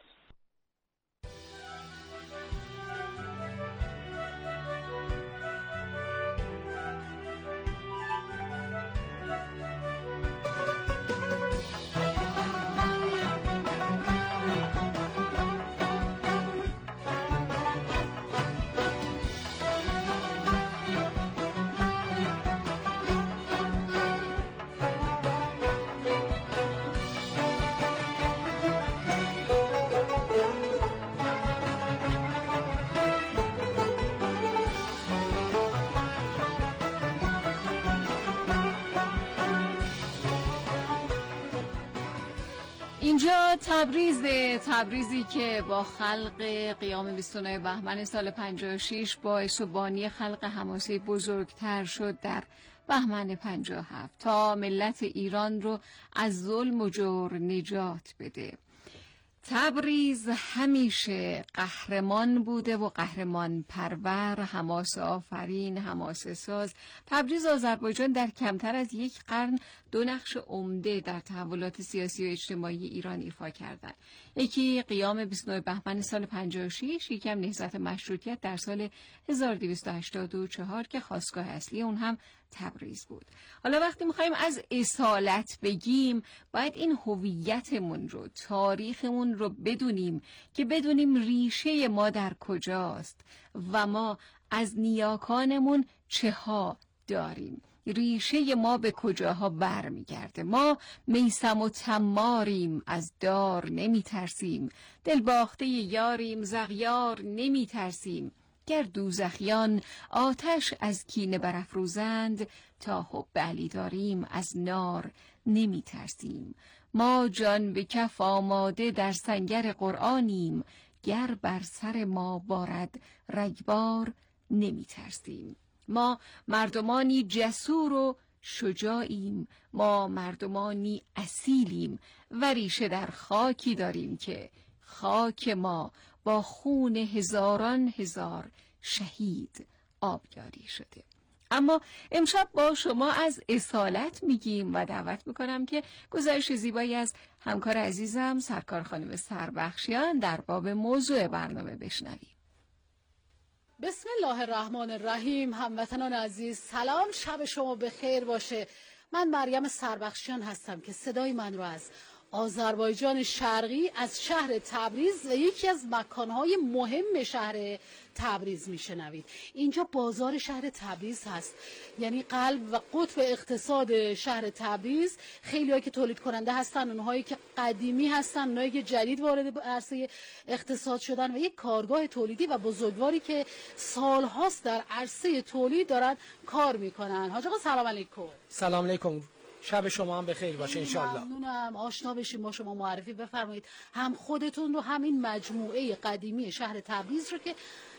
اینجا تبریزی که با خلق قیام 29 بهمن سال 56 باعث و بانی خلق حماسه بزرگتر شد در بهمن 57 تا ملت ایران رو از ظلم و جور نجات بده. تبریز همیشه قهرمان بوده و قهرمان پرور، حماسه آفرین، حماسه ساز. تبریز آذربایجان در کمتر از یک قرن دو نقش عمده در تحولات سیاسی و اجتماعی ایران ایفا کردند. یکی قیام 29 بهمن سال 56، یکم نهضت مشروطیت در سال 1284 که خاستگاه اصلی اون هم تبریز بود. حالا وقتی میخوایم از اصالت بگیم باید این هویتمون رو، تاریخمون رو بدونیم که بدونیم ریشه ما در کجاست و ما از نیاکانمون چه ها داریم، ریشه ما به کجاها برمیگرده. ما میثم و تماریم، از دار نمیترسیم، دلباخته یاریم، زغیار نمیترسیم. گر دوزخیان آتش از کینه برافروزند، تا حب علی داریم از نار نمی ترسیم. ما جان به کف آماده در سنگر قرآنیم، گر بر سر ما بارد رگبار نمی ترسیم. ما مردمانی جسور و شجاعیم، ما مردمانی اصیلیم و ریشه در خاکی داریم که خاک ما با خون هزاران هزار شهید آبیاری شده. اما امشب با شما از اصالت میگیم و دعوت میکنم که گزارش زیبایی از همکار عزیزم سرکار خانم سربخشیان در باب موضوع برنامه بشنویم. بسم الله الرحمن الرحیم. هموطنان عزیز سلام، شب شما بخیر باشه. من مریم سربخشیان هستم که صدای من رو از آذربایجان شرقی، از شهر تبریز و یکی از مکانهای مهم شهر تبریز میشنوید. اینجا بازار شهر تبریز هست، یعنی قلب و قطب اقتصاد شهر تبریز. خیلی هایی که تولید کننده هستن، اونهایی که قدیمی هستن، اونهایی که جدید وارد عرصه اقتصاد شدن و یک کارگاه تولیدی و بزرگواری که سالهاست در عرصه تولید دارن کار میکنن. حاج آقا سلام علیکم. سلام علیکم، شب شما هم بخیر باشه انشالله. ممنونم. آشنا بشیم با شما، معرفی بفرمایید هم خودتون رو هم این مجموعه قدیمی شهر تبریز رو که